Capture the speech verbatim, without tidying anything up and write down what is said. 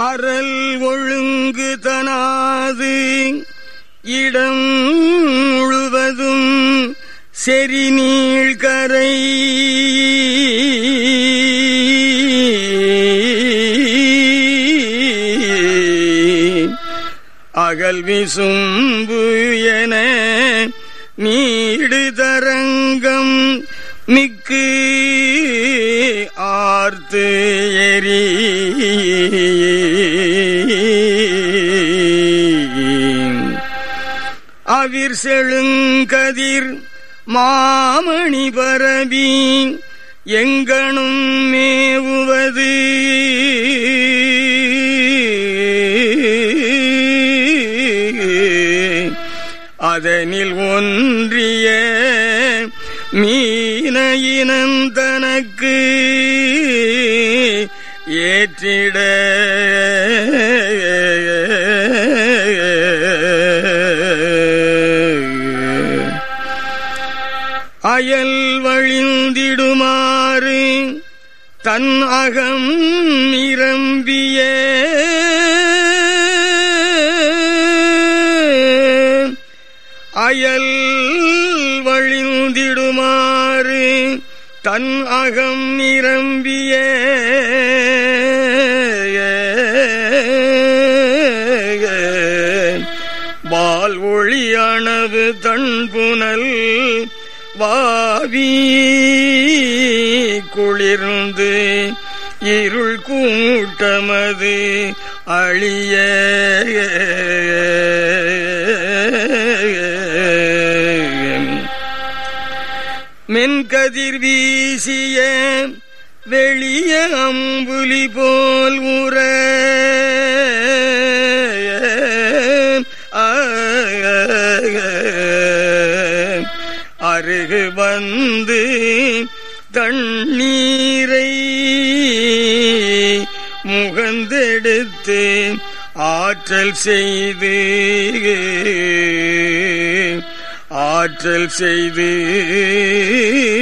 அறல் ஒழுங்கு தனாது இடம் முழுவதும் செறி நீழ்கரை அகல் விசும்பு என நீடு தரங்கம் மிக்கு ஆர்த்து எரி அவிர் செழுங்கதிர் மாமணி பரவி எங்கனும் மேவுவது அதனில் ஒன்றிய மீனையினந்தனக்கு ஏற்றிட அயல் வழிந்திடுமாறு தன் அகம் நிரம்பிய அயல் வழிந்திடுமாறு தன் அகம் நிரம்பிய பால் ஒளி அணவு தன்புனல் வாவி குளிர்ந்து இருள் கூட்டமது அழிய மென்கதிர் வீசிய வெளிய அம்புலி போல் உற அருகு வந்து தண்ணீரை முகந்தெடுத்து ஆற்றல் செய்து ஆற்றல் செய்து